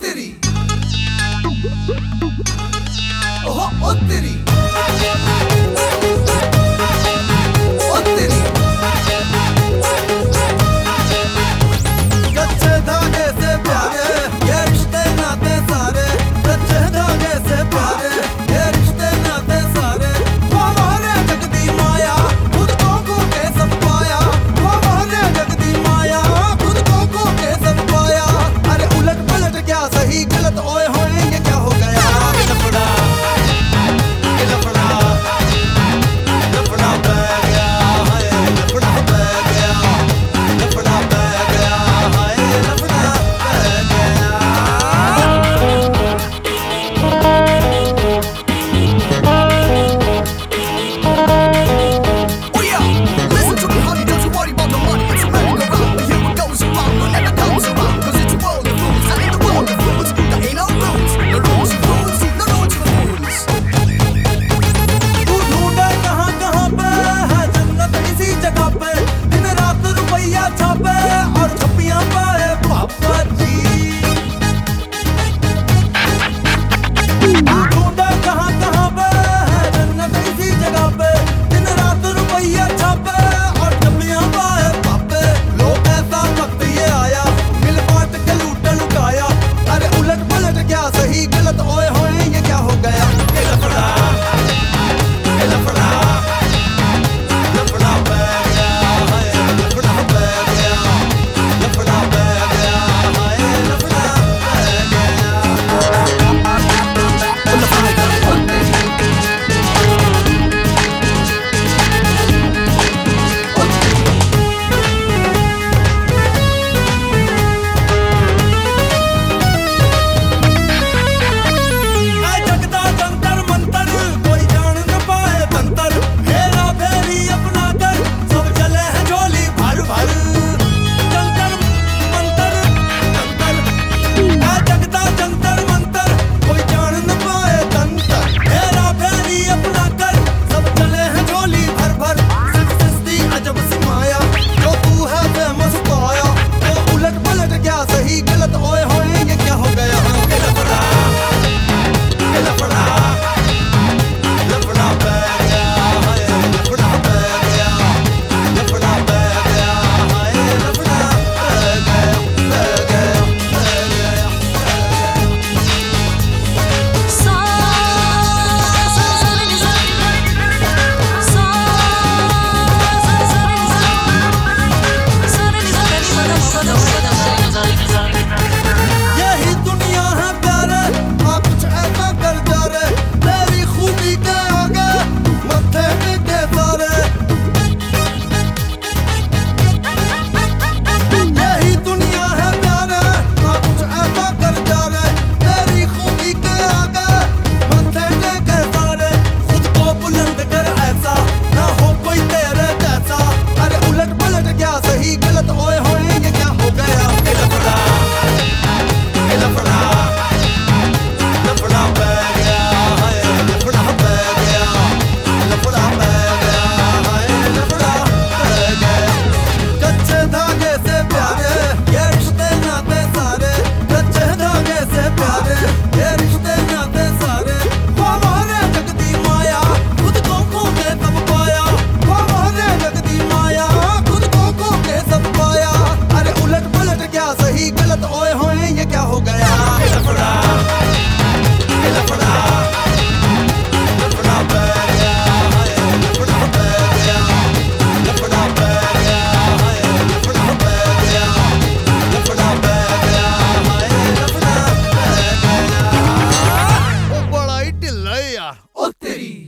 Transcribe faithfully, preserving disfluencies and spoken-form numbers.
तेरी ओहो ओ तेरी ओ तेरी कच्चे धागे से प्यारे ये रिश्ते नाते सारे कच्चे धागे से प्यारे ये रिश्ते नाते सारे वो मोहरे जगदी माया खुद को को के सब पाया वो मोहरे जगदी माया खुद को को के सब पाया अरे उलट पलट क्या सही गलत ओए होए ये क्या हो गया लफड़ा ये लफड़ा लफड़ा बह गया हाय लफड़ा बह गया लफड़ा बह गया हाय लफड़ा बह गया Oh yeah, listen to me honey, don't you worry about the money. It's a merry-go-round, but here what goes around, no never comes around. Cause it's a world of rules, and in the world of rules, there ain't no rules. No rules of rules, no rules of rules. तू ढूंढे कहाँ कहाँ पे है जन्नत इसी जगह पे दिन रात रुपया छापे और छपियां पाए पापा जी तू ढूंढे कहाँ कहाँ पे है जन्नत इसी जगह पे दिन रात रुपया छापे और छपियां पाए पापे लोग ऐसा वक्त ये आया मिल बांट के लूट लुटाया अरे उलट पलट क्या सही गलत ओए होए ये क्या हो गया ये लफड़ा ये लफड़ा लफड़ा बह गया हाय लफड़ा बह गया लफड़ा बह गया हाय लफड़ा बह गया आ जगदा जंतर मंतर कोई जान न पाए तंतर फेरा फेरी अपना कर सब चले हैं झोली भर भर जंतर मंतर जंतर आ जगदा जंतर मंतर कोई जान न पाए तंतर फेरा फेरी अपना कर सब चले हैं झोली भर भर सिर्फ सस्ती अजब सी माया जो तू है फेमस पाया तो उलट पलट क्या सही गलत ओए होए ये क्या हो गया ये लफड़ा ये लफड़ा लफड़ा बह गया हाय लफड़ा बह गया लफड़ा बह गया हाय लफड़ा बह गया बह गया बह गया सा सा सा रे सा सा सा सा रे सा सा रे सा रे सा सा सा सा यही दुनिया है प्यारे हाँ कुछ ऐसा कर जा रे तेरी खूबी के आगे मत्थे टेके सारे यही दुनिया है प्यारे हाँ कुछ ऐसा कर जा रे तेरी खूबी के आगे मत्थे टेके सारे खुद को बुलंद कर ऐसा ना हो कोई तेरे जैसा अरे उलट पलट क्या सही गलत ओए होए ये क्या हो गया ये लफड़ा ये लफड़ा लफड़ा बह गया हाय लफड़ा बह गया लफड़ा बह गया हाय लफड़ा बह गया कच्चे धागे से प्यारे ये रिश्ते नाते सारे कच्चे धागे से प्यारे ये रिश्ते नाते सारे वो मोहरे जगदी माया खुद को को के सब पाया वो मोहरे जगदी माया खुद को को के सब पाया अरे उलट पलट क्या सही गलत ओए होए ये क्या हो गया ये लफड़ा ये लफड़ा लफड़ा बह गया हाय लफड़ा बह गया लफड़ा बह गया हाय लफड़ा बह गया लफड़ा बह गया हाय लफड़ा बह गया ओ बड़ा ही ढिल्ला है यार ओ तेरी